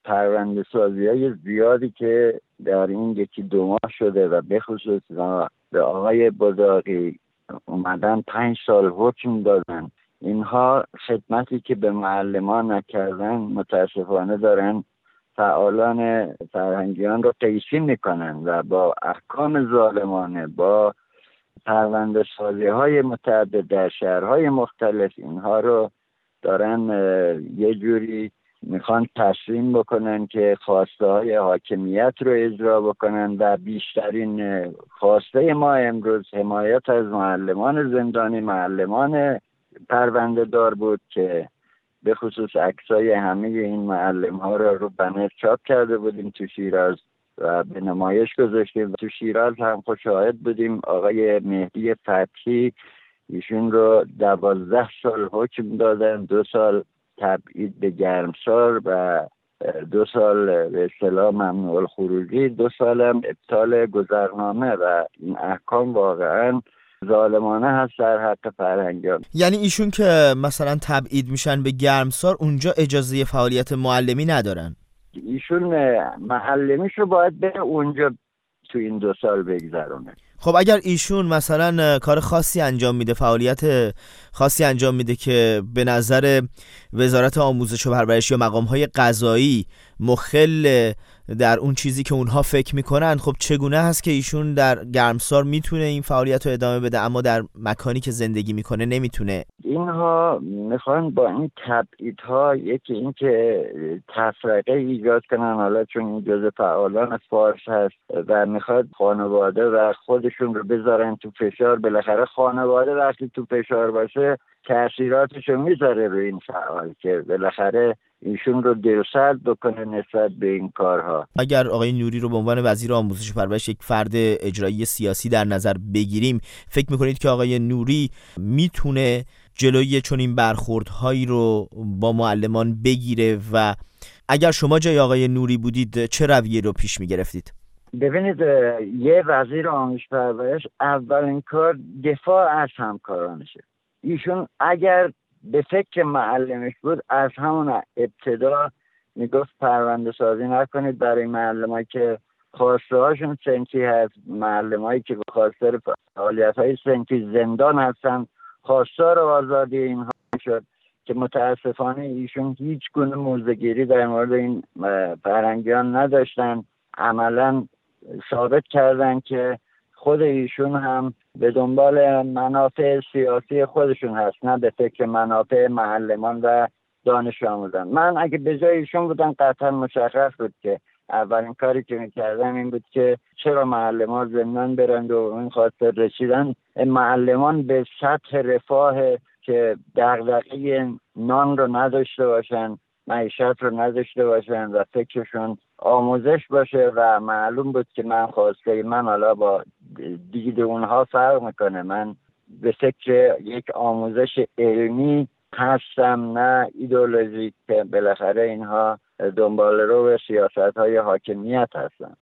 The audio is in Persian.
پرونده سازی های زیادی که در این 1-2 ماه شده و به خصوص به آقای بزاقی اومدن 5 سال حکم دادن، اینها خدمتی که به معلمان نکردن متاسفانه دارن فعالان فرهنگیان رو قیچی میکنن و با احکام ظالمانه، با پرونده سازی های متعدد در شهرهای مختلف اینها رو دارن یه جوری میخوان تسلیم بکنن که خواسته های حاکمیت رو اجرا بکنن و بیشترین خواسته ما امروز حمایت از معلمان زندانی، معلمان پرونده دار بود که به خصوص عکسای همه این معلم ها رو بنر چاپ کرده بودیم تو شیراز و به نمایش گذاشتیم. تو شیراز هم شاهد بودیم آقای مهدی فتحی، ایشون رو 12 سال حکم دادن، 2 سال تبعید به گرمسار و 2 سال به اصطلاح ممنوع الخروجی، 2 سال هم ابطال گذرنامه و این احکام واقعا ظالمانه هست در حق فرهنگیان. یعنی ایشون که مثلا تبعید میشن به گرمسار اونجا اجازه فعالیت معلمی ندارن؟ ایشون معلمیشو باید به اونجا تو این 2 سال بگذرونه. خب اگر ایشون مثلا کار خاصی انجام میده، فعالیت خاصی انجام میده که به نظر وزارت آموزش و پرورش یا مقام‌های قضایی مخل در اون چیزی که اونها فکر میکنن، خب چگونه هست که ایشون در گرمسار میتونه این فعالیت رو ادامه بده اما در مکانی که زندگی میکنه نمیتونه؟ اینها میخوان با این تبعیدها یکی این که تفرقه ایجاد کنن، حالا چون این جزء فعالان فارس هست و میخواد خانواده و خودشون رو بذارن تو فشار. بالاخره خانواده وقتی تو فشار باشه تأثیراتشو میذاره روی این فعال که بالاخره ایشون رو دلسرد بکنه نسبت به این کارها. اگر آقای نوری رو به عنوان وزیر آموزش و پرورش یک فرد اجرایی سیاسی در نظر بگیریم، فکر میکنید که آقای نوری میتونه جلوی چنین برخوردهایی رو با معلمان بگیره و اگر شما جای آقای نوری بودید چه رویه رو پیش میگرفتید؟ ببینید، یه وزیر آموزش پرورش اولین کار دفاع از همکارانشه. ایشون اگر به فکر معلمش بود از همون ابتدا میگفت پرونده سازی نکنید برای معلمایی که خواسته هاشون سنفی هست، معلمایی که به خاطر فعالیت های سنفی زندان هستن خواستار آزادی اینها شد که متاسفانه ایشون هیچ گونه موضع‌گیری در مورد این فرهنگیان نداشتن. عملا ثابت کردن که خود ایشون هم به دنبال منافع سیاسی خودشون هست، نه به فکر منافع معلمان و دانش آموزان. من اگه به جای ایشون بودم قطعا مشخص بود که اولین کاری که میکردم این بود که چرا معلمان زندان برند و این خاطر رسیدن معلمان به سطح رفاه که دغدغه نان رو نداشته باشن، معیشت رو نداشته باشن و فکرشون آموزش باشه. و معلوم بود که من خواسته من حالا با دید اونها فرق میکنه، من به فکر یک آموزش علمی هستم نه ایدئولوژیک که بالاخره اینها دنبال رو به سیاست های حاکمیت هستن.